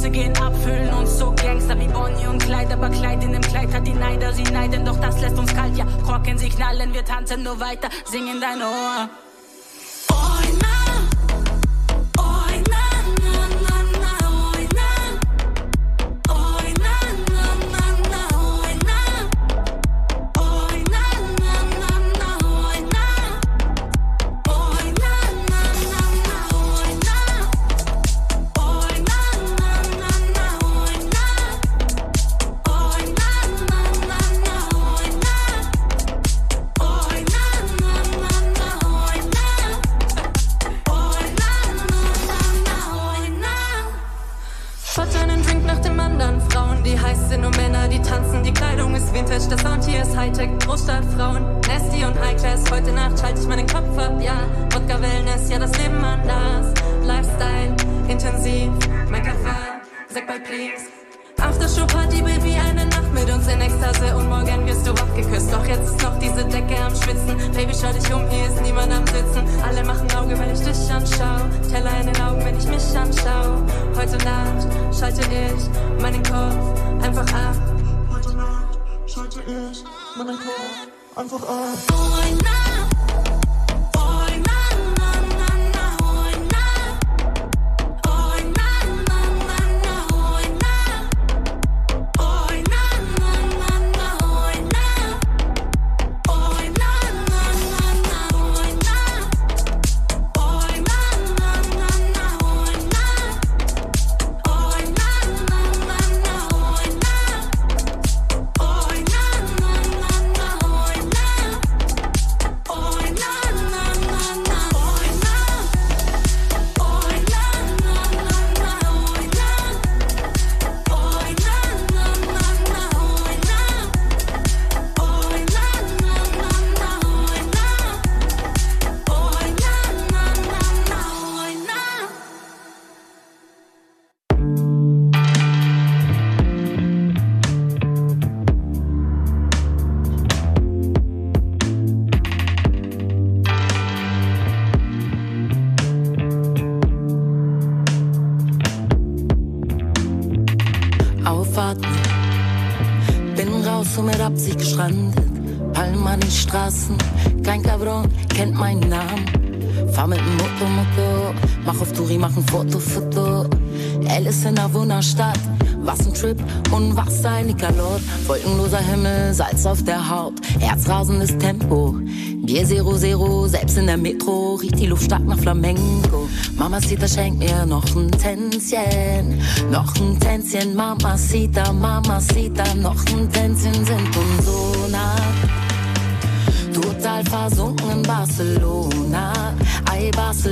Busse gehen ab, fühlen uns so Gangster wie Bonnie und Clyde. Aber Kleid in dem Kleid hat die Neider, sie neiden, doch das lässt uns kalt. Ja, Korken sie knallen, wir tanzen nur weiter, sing in dein Ohr. Der Sound hier ist Hightech, Großstadtfrauen, Nasty und High-Class. Heute Nacht schalte ich meinen Kopf ab, ja. Wodka Wellness, ja, das Leben anders. Lifestyle, intensiv, mein Kaffee, sag bald please. Aftershow-Party, Baby, eine Nacht mit uns in Ekstase und morgen wirst du wach geküsst. Doch jetzt ist noch diese Decke am Schwitzen. Baby, schau dich um, hier ist niemand am Sitzen. Alle machen Auge, wenn ich dich anschau. Teller in den Augen, wenn ich mich anschau. Heute Nacht schalte ich meinen Kopf einfach ab. Schalte ich meinen Kopf einfach ab. Absicht gestrandet, Palmen an den Straßen, kein Cabron kennt meinen Namen. Fahr mit dem Moto, mach auf Touri, mach ein Foto. Alice in der Wunderstadt, was ein Trip und was ein Nikalot. Wolkenloser Himmel, Salz auf der Haut, herzrasendes Tempo. Bier 0, selbst in der Metro riecht die Luft stark nach Flamenco. Mamacita schenkt mir noch ein Tänzchen, Mamacita, noch ein Tänzchen, sind uns so nah. Total versunken in Barcelona, ay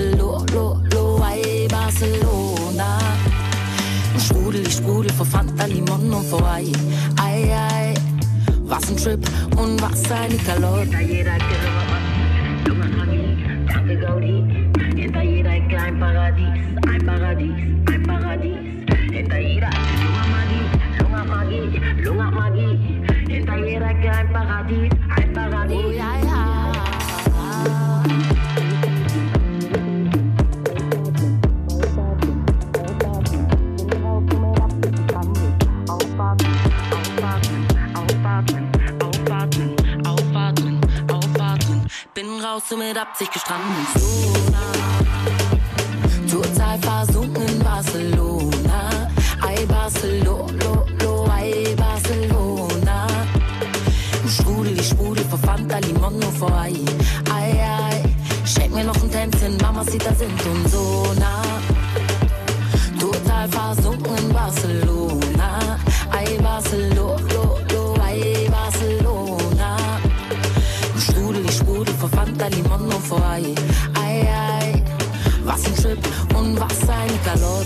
Barcelona. Ich sprudel vor Fanta, Limon und vor Ei, ay. Was ein Trip und was ein Nikalot. Hinter jeder Kille was Lunge Magie, danke Gaudi. Hinter jeder Ecke ein Paradies. Hinter jeder Ecke Lunge Magie. Hinter jeder Ecke ein Paradies. Oh ja, ja. Raus und mit Absicht gestrandet. So nah, total versunken in Barcelona. Ay Barcelona. Ich sprudel vor Fanta, Limon und vor Ei. Ay, schenk mir noch ein Tänzchen, Mamacita sind uns so nah. Total versunken in Barcelona. Ay Barcelona. Ich sprudel vor Fanta, Limon und vor Ei. Ay, was ein Trip und was ein Nikalot.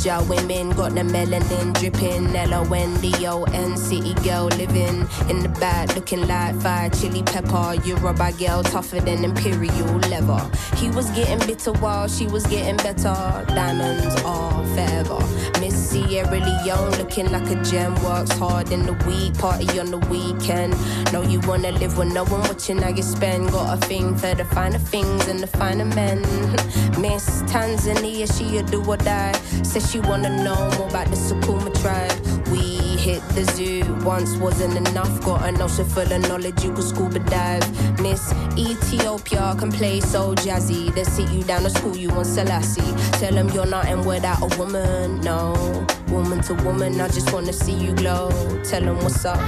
Ninja women got the melanin dripping. L-O-N-D-O-N, city girl living in the back, looking like fire chili pepper. Yoruba girl tougher than imperial leather. He was getting bitter while she was getting better. Diamonds are forever. Miss Sierra Leone looking like a gem. Works hard in the week, party on the weekend. Know you wanna live when no one watching how you spend. Got a thing for the finer things and the finer men. Miss Tanzania, she a do or die. Says she wanna know more about the Sukuma tribe. We hit the zoo, once wasn't enough. Got an ocean full of knowledge, you could scuba dive. Miss Ethiopia can play so jazzy. They sit you down to school, you want Selassie. Tell them you're nothing without a woman, no. Woman to woman, I just wanna see you glow. Tell them what's up.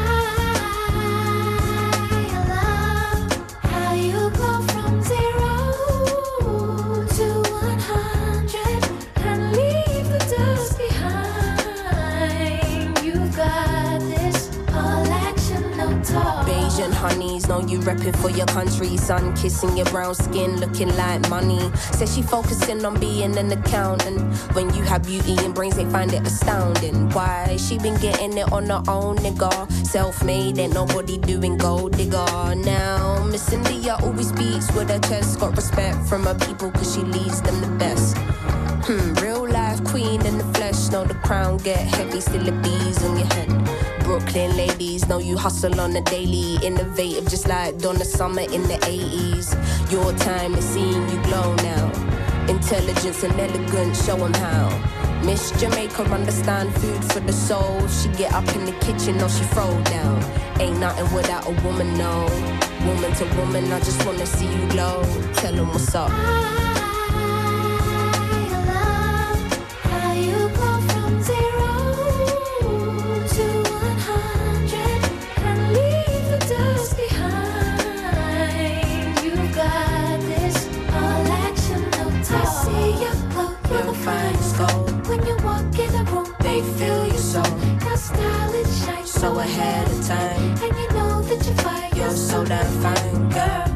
Honeys, know you repping for your country. Sun kissing your brown skin, looking like money. Says she focusing on being an accountant. When you have beauty and brains, they find it astounding. Why? She been getting it on her own, nigga. Self-made, ain't nobody doing gold digger. Now, Miss India always speaks with her chest. Got respect from her people, cause she leads them the best. Real life queen in the flesh. Know the crown get heavy, still the bees on your head. Brooklyn ladies, know you hustle on the daily. Innovative just like Donna Summer in the 80s. Your time is seeing you glow now. Intelligence and elegance, show them how. Miss Jamaica understand food for the soul. She get up in the kitchen or she throw down. Ain't nothing without a woman, no. Woman to woman, I just wanna see you glow. Tell them what's up. So ahead of time, and you know that you're fine. You're so damn fine, girl.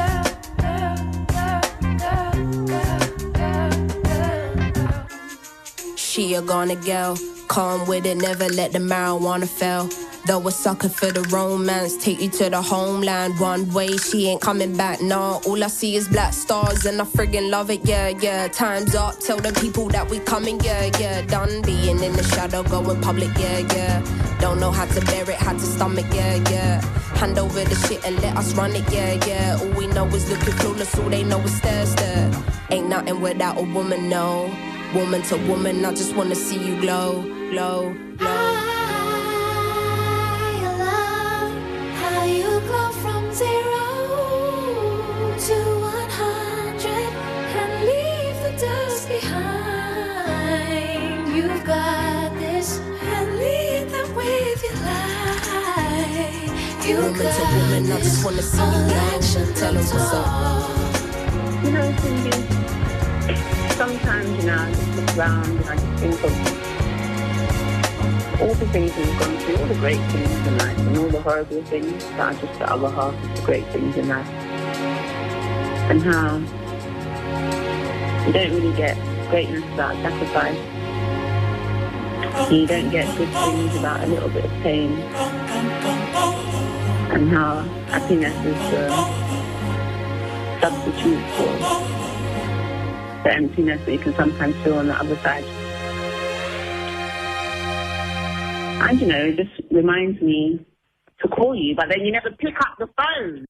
She a gonna girl, calm with it, never let the marijuana fail. Though a sucker for the romance, take you to the homeland. One way, she ain't coming back, nah. All I see is black stars and I friggin' love it, yeah, yeah. Time's up, tell the people that we coming, yeah, yeah. Done being in the shadow, going public, yeah, yeah. Don't know how to bear it, how to stomach, yeah, yeah. Hand over the shit and let us run it, yeah, yeah. All we know is looking clueless, all they know is stare, stare. Ain't nothing without a woman, no. Woman to woman, I just wanna see you glow, glow, glow. Woman to woman, I just wanna see you now. Tell them what's up. You know, Cindy, sometimes, you know, I just look around and I just think of all the things we've gone through, all the great things in life, and all the horrible things that are just the other half of the great things in life. And how you don't really get greatness without sacrifice. You don't get good things without a little bit of pain. And how happiness is the substitute for the emptiness that you can sometimes feel on the other side. And, you know, it just reminds me to call you, but then you never pick up the phone.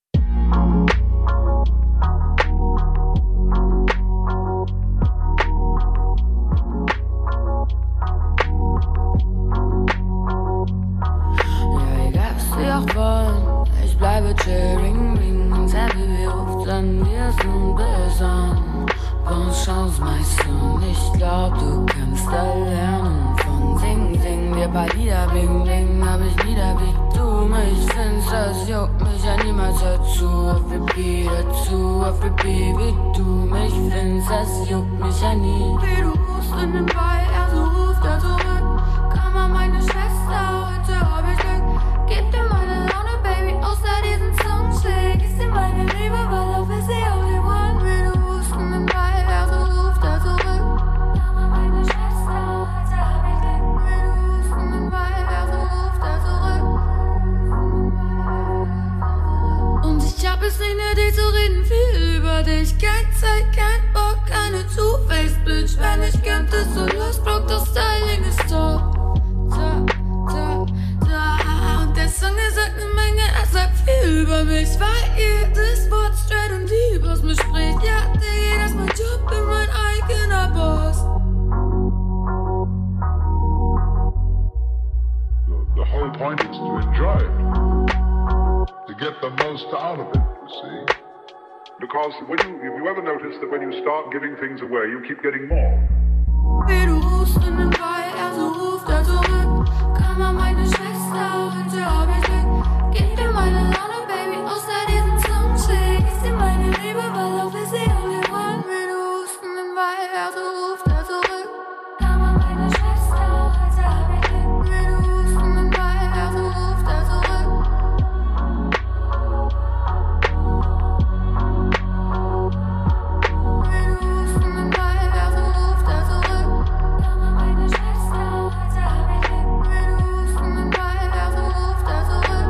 Ich bleibe chill, ring, ring, und Happy ruft an, wir sind bis an. Bonne Chance, Meister, ich glaub, du kannst da lernen von Sing, Sing, dir paar Lieder, bling, bling, hab ich wieder, wie du mich findest, das juckt mich ja niemals dazu, auf Repeat, wie du mich findest, das juckt mich ja nie. Wie du rufst in den Ball, so ruft zurück, komm an meine Schwester, heute hab ich Glück, gib dir meine Laune, Baby, außer diesen Songschläg, ist dir meine Liebe, weil auf ist sie only one, wie du rufst in den Ball, so ruft zurück, komm an meine Schwester. nicht, kein Zeit, kein Bock, keine Two-Face-Bitch. Wenn ich camp, ist so los, Block, das Styling ist top. Und der Song, er sagt ne Menge, er sagt viel über mich. Weil jedes Wort straight und lieb aus mir spricht. Ja, Digga, das ist mein Job, bin mein eigener Boss. The whole point is to enjoy it, to get the most out of it, you see. Because if you ever notice that when you start giving things away, you keep getting more. Wie du rufst in den Wald, so ruft zurück. Kammer meine Schwester, heute hab ich Glück. Gib dir meine Laune, Baby, außer diesen Zungenschläg. Ist dir meine Liebe, weil auch wir sie alle wollen. Wie du rufst in den Wald, so ruft zurück. Kammer meine Schwester, heute hab ich Glück. Wie du rufst in den Wald, so ruft zurück. Wie du rufst in den Wald, so ruft zurück. Kammer meine Schwester, heute hab ich Glück. Wie du rufst in den Wald, so ruft zurück.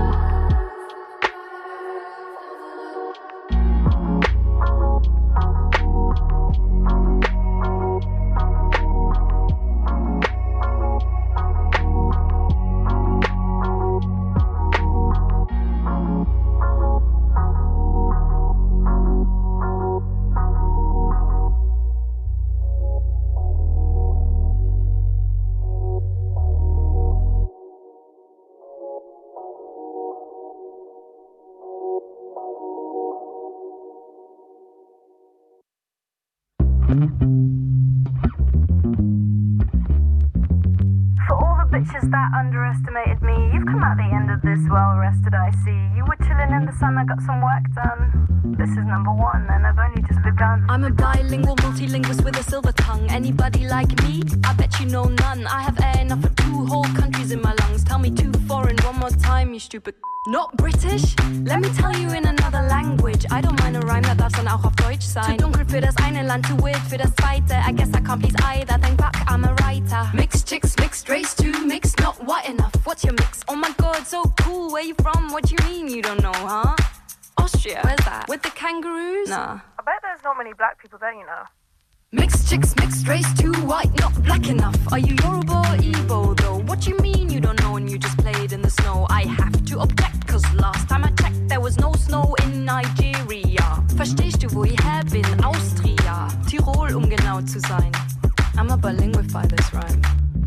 For all the bitches that underestimated me, you've come out the end of this well rested, I see. You were chilling in the sun, I got some work done. This is number one, and I've only just begun. I'm a bilingual multilingualist with a silver tongue. Anybody like me? I bet you know none. I have air enough for 2 whole countries in my lungs. Tell me 2 foreign one more time, you stupid. Not British? Let me tell you in another language. I don't mind a rhyme, that darf dann auch auf Deutsch sein. Zu dunkel für das eine Land, too weird für das zweite. I guess I can't please either, thank fuck I'm a writer. Mixed chicks, mixed race, too mixed, not white enough. What's your mix? Oh my god, so cool, where you from? What do you mean you don't know, huh? Austria, where's that? With the kangaroos? Nah. I bet there's not many black people there, you know. Mixed chicks, mixed race, too white, not black enough. Are you Yoruba or Igbo though? What you mean you don't know and you just played in the snow? I have to object, cause last time I checked there was no snow in Nigeria. Verstehst du, wo ich her bin? Austria, Tirol, um genau zu sein. I'm a bilingual by this rhyme.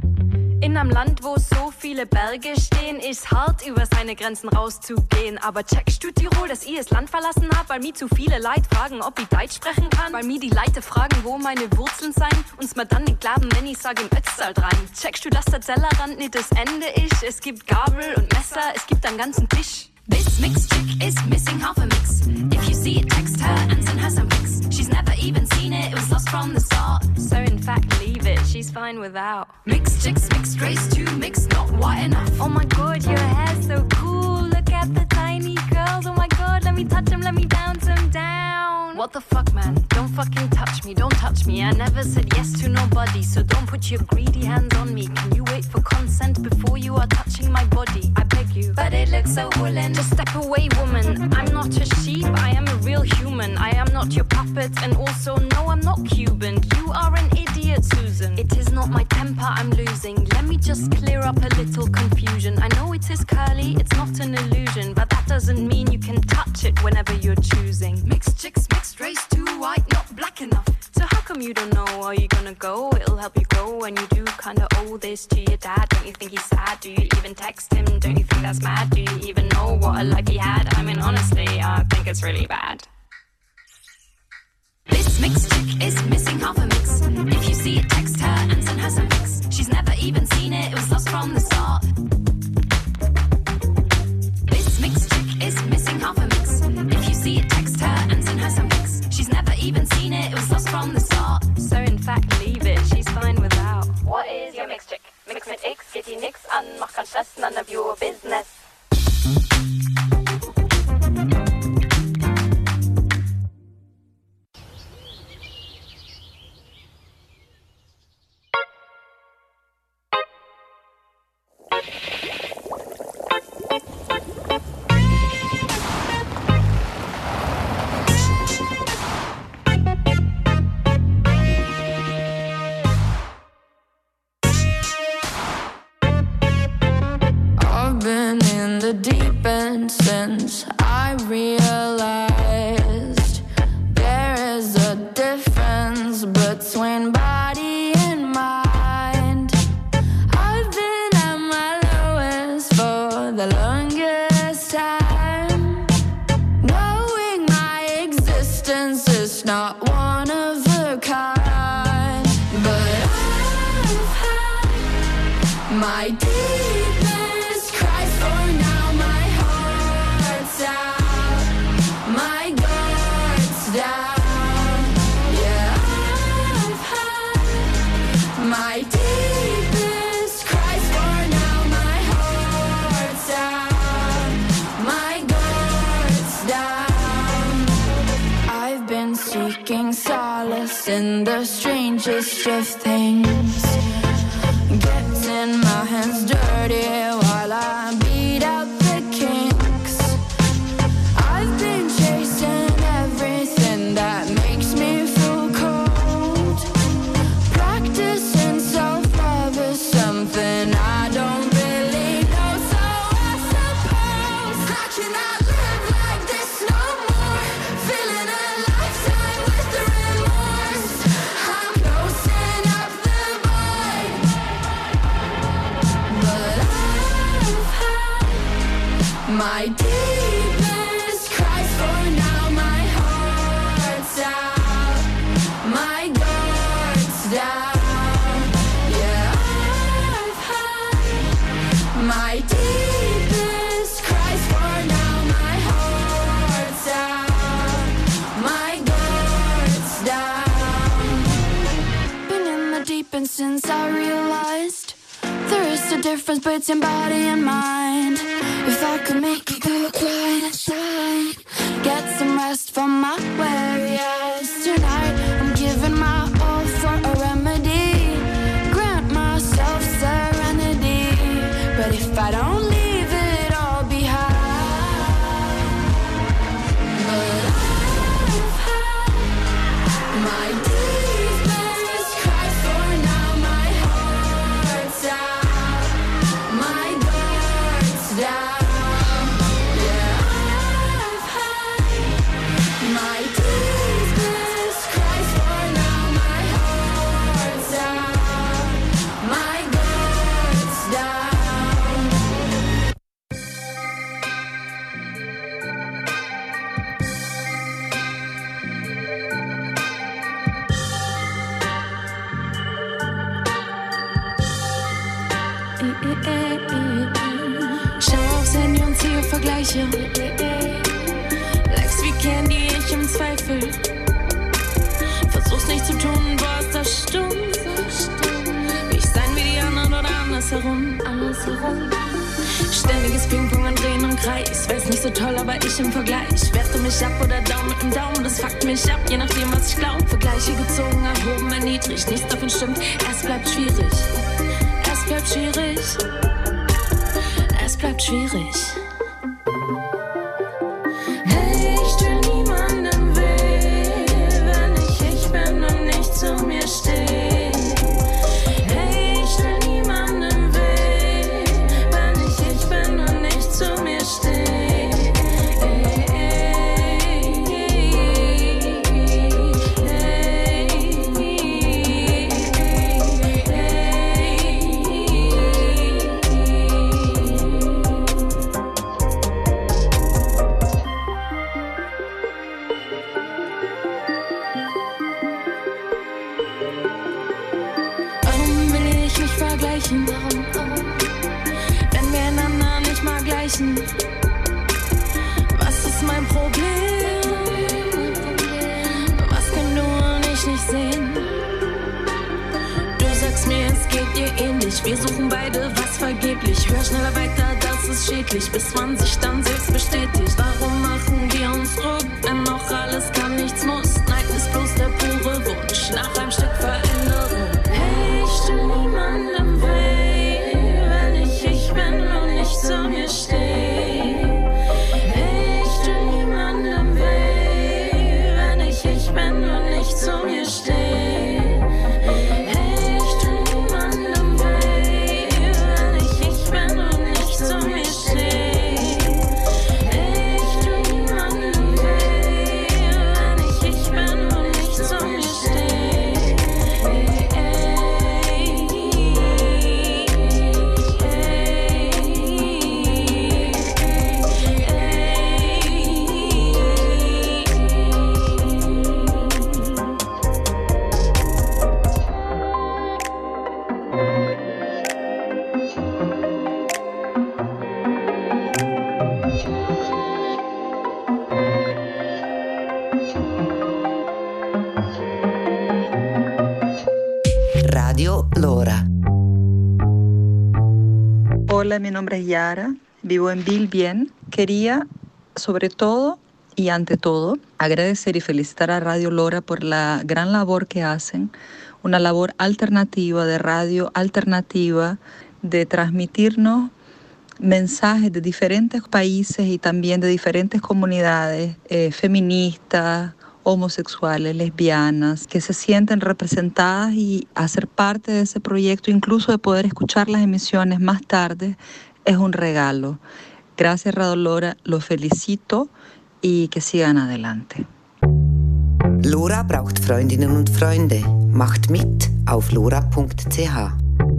In einem Land, wo so viele Berge stehen, ist hart, über seine Grenzen rauszugehen. Aber checkst du Tirol, dass ich das Land verlassen hab? Weil mir zu viele Leute fragen, ob ich Deutsch sprechen kann. Weil mir die Leute fragen, wo meine Wurzeln sein. Uns mir dann nicht glauben, wenn ich sage im Ötztal rein. Checkst du, dass der Tellerrand nicht das Ende ist? Es gibt Gabel und Messer, es gibt einen ganzen Tisch. This mixed chick is missing half a mix. If you see it, text her and send her some pics. She's never even seen it, it was lost from the start. So in fact, leave it, she's fine without. Mixed chicks, mixed race, too mixed, not white enough. Oh my god, your hair's so cool. Look at the tiny curls, oh my god, let me touch them, let me bounce them down. What the fuck, man? Don't fucking touch me, don't touch me. I never said yes to nobody, so don't put your greedy hands on me. Can you wait for consent before you are touching my body? I beg you. But it looks so woolen. Just step away, woman. I'm not a sheep, I am a real human. I am not your puppet, and also, no, I'm not Cuban. You are an idiot, Susan. It is not my temper I'm losing. Let me just clear up a little confusion. I know it is curly, it's not an illusion, but that doesn't mean you can touch it whenever you're choosing. Mixed chicks, mixed race, too white, not black enough. So how come you don't know? Are you gonna go? It'll help you go when you do kinda owe this to your dad. Don't you think he's sad? Do you even text him? Don't you think that's mad? Do you even know what a life he had? I mean, honestly, I think it's really bad. This mixed chick is missing half a mix. If you see it, text her and send her some pics. She's never even seen it, it was lost from the start. This mixed chick is missing half a mix. If you see it, text her and send her some pics. She's never even seen it, it was lost from the start. So in fact, leave it, she's fine without. What is your mixed chick? Mix mit X, geht die nix an, mach keinen Stress, none of your business. just not one of a kind. But I've had my deepest cries. For now my heart's out, my guard's down. Yeah, I've had my deepest cries. For now my heart's out, my guard's down. I've been seeking solace in the strangest of things. Getting my hands dirty while I beat out the kinks. I've been chasing everything that makes me feel cold. Practicing self-love is something I don't really know. So I suppose I cannot live like this no more. Feeling a lifetime with the remorse. I'm closing up the void. But I've had my deepest cries. For now my heart's out, my guard's down. Yeah, I've had my deepest cries. For now my heart's out, my guard's down. Been in the deep end since I realized there is a difference between body and mind. If I could make it go quiet inside, get some rest from my weary eyes. Tonight I'm giving my all for a remedy. Grant myself serenity. But if I don't leave it all behind, but I've had my deepest cries. For now my heart's out, my guard's down. Yeah, I've had my deepest cries. For now my heart's out, my guard's down. Schau aufs Handy und ziehe Vergleiche. Likes wie Candy, ich im Zweifel. Versuch's nicht zu tun, boah, ist das stumm. Will ich sein wie die anderen oder andersherum? Ständiges Ping-Pong und Drehen im Kreis. Wär's nicht so toll, aber ich im Vergleich. Werte mich ab oder down mit dem Daumen, das fuckt mich ab, je nachdem, was ich glaub. Vergleiche gezogen, erhoben, erniedrigt. Nichts davon stimmt, es bleibt schwierig. Es bleibt schwierig. Es bleibt schwierig. Hey, ich tu niemandem weh, wenn ich bin und nicht zu mir steh. Hey, ich tu niemandem weh, wenn ich bin und nicht zu mir steh. Warum will ich mich vergleichen? Wenn wir einander nicht mal gleichen. Was ist mein Problem? Was kann du und ich nicht sehen? Du sagst mir, es geht dir ähnlich. Wir suchen beide was vergeblich. Hör schneller weiter, das ist schädlich, bis man sich dann selbst bestätigt. Warum machen wir uns Druck, wenn noch alles kann, nichts muss? Nein, ist bloß der pure Wunsch nach einem Stück Veränderung. Hey, ich tu niemandem weh, wenn ich bin und nicht zu mir steh. Hey, ich tu niemandem weh, wenn ich bin und nicht zu mir steh. Hey, ich tu niemandem weh, wenn ich bin und nicht zu mir steh. Hey, ich tu niemandem weh. Lora. Hola, mi nombre es Yara, vivo en Bilbien. Quería, sobre todo y ante todo, agradecer y felicitar a Radio Lora por la gran labor que hacen, una labor alternativa, de radio alternativa, de transmitirnos mensajes de diferentes países y también de diferentes comunidades feministas, homosexuales, lesbianas, que se sienten representadas, y hacer parte de ese proyecto, incluso de poder escuchar las emisiones más tarde, es un regalo. Gracias, Radio Lora, los felicito y que sigan adelante. Lora braucht Freundinnen und Freunde. Macht mit auf lora.ch.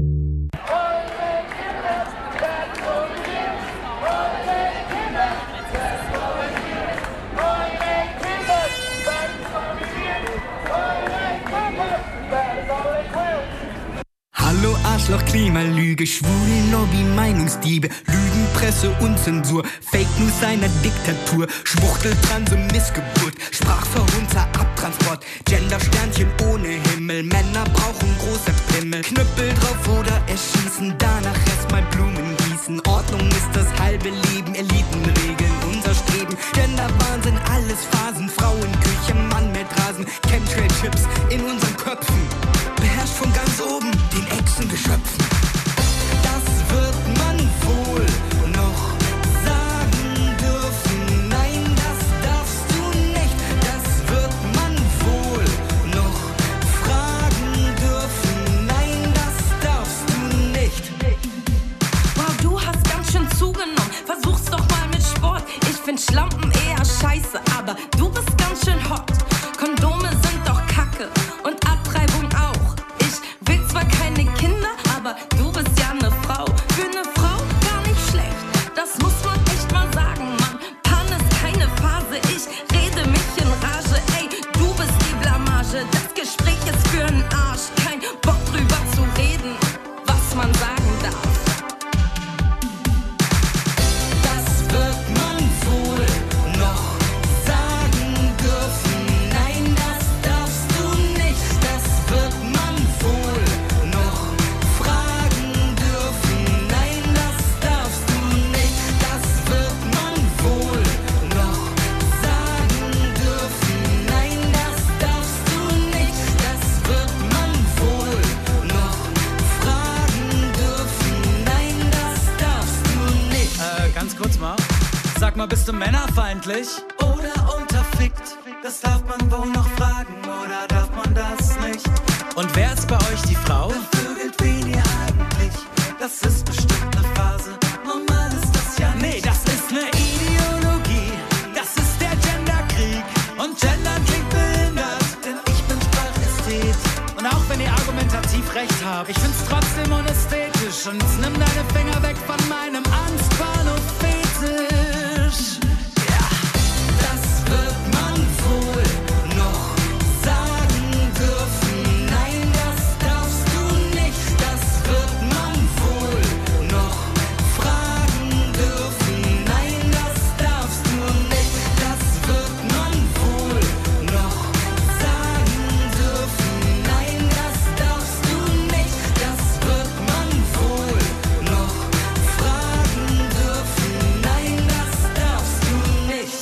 Hallo Arschloch, Klimalüge, schwule Lobby, Meinungsdiebe, Lügenpresse, Unzensur, Fake News einer Diktatur, Schwuchteltranse, Missgeburt, Sprachverhunzer, Abtransport, Gendersternchen ohne Himmel, Männer brauchen große Pimmel, Knüppel drauf oder erschießen, danach erstmal Blumen gießen, Ordnung ist das halbe Leben, Elitenregeln, unser Streben, Genderwahnsinn, alles Phasen, Frauenküche, Mann mit Rasen, Chemtrail-Chips in unseren Köpfen, beherrscht von ganz oben den Echsengeschöpfen. Das wird man wohl noch sagen dürfen. Nein, das darfst du nicht. Das wird man wohl noch fragen dürfen. Nein, das darfst du nicht. Wow, du hast ganz schön zugenommen. Versuch's doch mal mit Sport. Ich find Schlampen eher scheiße, aber du bist ganz schön hot. Kondome sind doch Kacke und Abtreibung auch. Ich will zwar keine Kinder, aber du bist ja eine Frau. Für eine Frau gar nicht schlecht, das muss man echt mal sagen, Mann. Pan ist keine Phase, ich rede mich in Rage. Ey, du bist die Blamage, das Gespräch ist für den Arsch. Kein Bock drüber zu reden, was man sagen darf. Das wird man wohl noch sagen dürfen. Nein, das darfst du nicht. Das wird man wohl noch fragen dürfen. Nein, das darfst du nicht. Das wird man wohl noch sagen dürfen. Nein, das darfst du nicht. Das wird man wohl noch fragen dürfen. Nein, das darfst du nicht. Ganz kurz mal. Sag mal, bist du männerfeindlich? Oder unterfickt? Das darf man wohl noch fragen, oder darf man das nicht? Und wer ist bei euch die Frau? Wer vögelt wen ihr eigentlich? Das ist bestimmt eine Phase. Normal ist das ja nicht. Nee, das ist eine Ideologie. Das ist der Genderkrieg. Und Gendern klingt behindert, denn ich bin Sprachästhet. Und auch wenn ihr argumentativ recht habt, ich find's trotzdem unästhetisch. Und nimm deine Finger weg von meinem Angstbahnhof-Fetisch. Ja, Das wird man wohl noch sagen dürfen. Nein, das darfst du nicht. Das wird man wohl noch fragen dürfen. Nein, das darfst du nicht. Das wird man wohl noch sagen dürfen. Nein, das darfst du nicht. Das wird man wohl noch fragen dürfen. Nein, das darfst du nicht.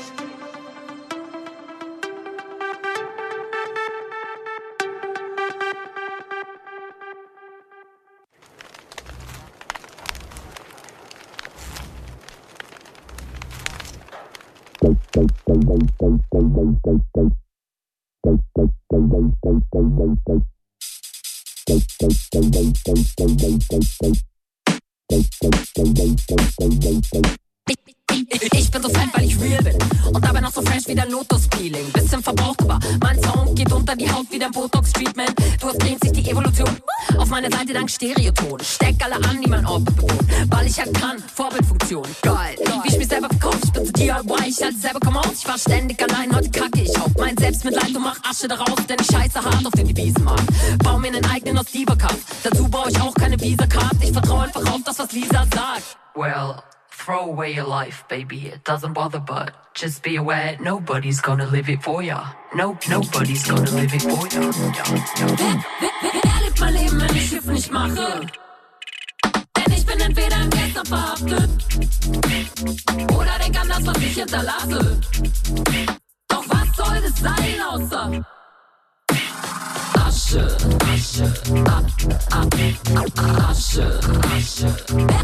Ich bin so fett, weil ich real bin. Und dabei noch so fresh wie der Lotus-Peeling. Bisschen verbraucht, aber mein Sound geht unter die Haut wie der Botox-Treatment. Du hast sich die Evolution auf meine Seite dank Stereoton. Steck alle an, die mein Ort betont. Weil ich halt kann, Vorbildfunktion. Geil, wie ich mich selber verkaufe. Ich bin so DIY, ich halte selber kaum aus. Ich war ständig allein, heute kacke ich auf mein Selbstmitleid und mach Asche daraus. Denn ich scheiße hart auf den Devisenmarkt. Bau mir einen eigenen aus Dieberkampf. Dazu brauche ich auch keine Visa-Card. Ich vertraue einfach auf das, was Lisa sagt. Well, throw away your life, baby. It doesn't bother, but just be aware nobody's gonna live it for ya. Nobody's gonna live it for ya. Wer lebt mein Leben wenn ich Schiff nicht mache. Denn ich bin entweder im Gestern verhaftet oder denk an das, was ich hinterlasse. Doch was soll das sein außer Asche, Asche, Asche, Asche.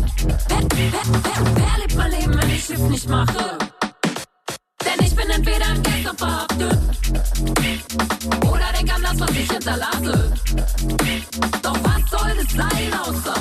Wer lebt mein Leben, wenn ich Schiff nicht mache? Denn ich bin entweder im Gestern verhaftet oder denk an das, was ich hinterlasse. Doch was soll das sein außer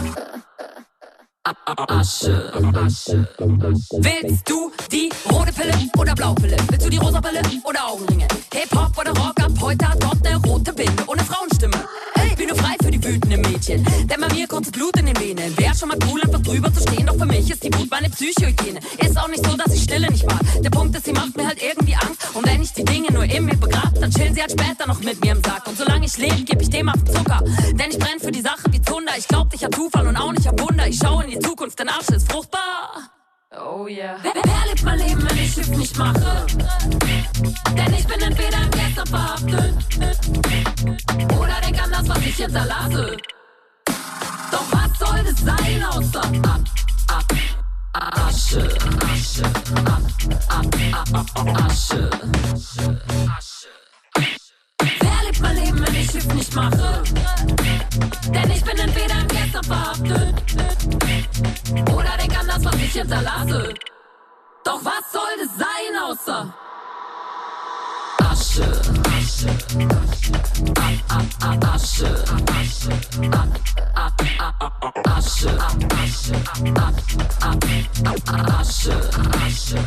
Asche, Asche. Willst du die rote Pille oder Blaupille? Willst du die rosa Pille oder Augenringe? Hip-Hop oder Rock, ab heute hat Gott ne rote Binde ohne Frauenstimme. Hey, bin nur frei für die wütenden Mädchen, denn bei mir kommt Blut in den Venen. Wär schon mal cool, einfach drüber zu stehen, doch für mich ist die Wut meine Psychohygiene. Ist auch nicht so, dass ich Stille nicht mag. Der Punkt ist, sie macht mir halt irgendwie Angst. Und wenn ich die Dinge nur in mir begrab, dann chillen sie halt später noch mit mir im Sack. Und solange ich lebe, geb ich dem auf den Zucker. Denn ich brenn für die Sache wie Zunder. Ich glaub nicht an Zufall und auch nicht an Wunder. Ich schau in die Zukunft, denn Arsch ist fruchtbar. Oh yeah. Wer lebt mein Leben, wenn ich Schiff nicht mache? Denn ich bin entweder im Gestern verhaftet oder denk an das, was ich hinterlasse. Doch was soll das sein außer Asche, Asche, Asche, Asche. Wer lebt mein Leben, wenn ich Schiff nicht mache? Denn ich bin entweder im Gestern verhaftet oder denk an das, was ich hinterlasse. Doch was soll das sein außer Asche, Asche, Asche, Asche, Asche,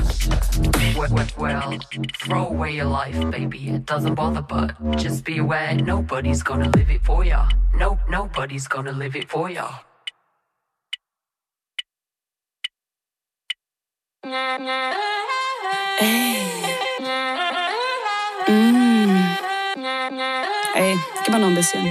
Well, throw away your life, baby, it doesn't bother, but just be aware nobody's gonna live it for ya. No, nobody's gonna live it for ya. Ey. Ey, gib mal noch ein bisschen.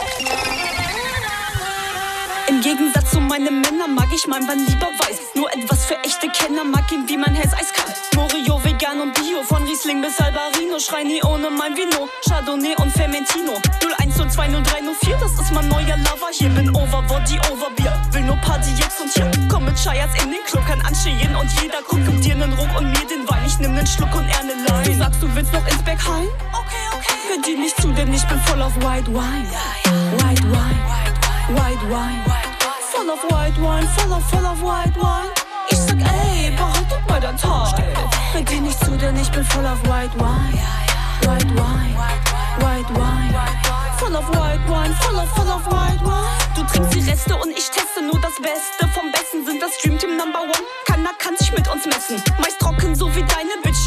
Im Gegensatz zu meinen Männern mag ich mein Mann lieber weiß. Nur etwas für echte Kenner, mag ihn wie mein Herz eiskalt. Morio, vegan und Bio, von Riesling bis Albarino. Schrei nie ohne mein Vino, Chardonnay und Fermentino. 0102 0304, das ist mein neuer Lover. Hier bin Overbody, Overbier. Will nur Party jetzt und hier. Komm mit Scheiers in den Club, kann anstehen und jeder guckt. Gib dir nen Ruck und mir den Wein. Ich nimm nen Schluck und er ne Line. Du sagst, du willst noch ins Berghain? Okay. Hör dir nicht zu, denn ich bin voll auf White Wine. White Wine, White Wine. Full of white wine, full of white wine. Ich sag ey, behaltet mal dein Teil. Hör dir nicht zu, denn ich bin voll auf white wine. White wine, white wine. Full of white wine, full of white wine. Du trinkst die Reste und ich teste nur das Beste. Vom Besten sind das Dreamteam Number One. Keiner kann sich mit uns messen. Meist trocken, so wie deine Bitch.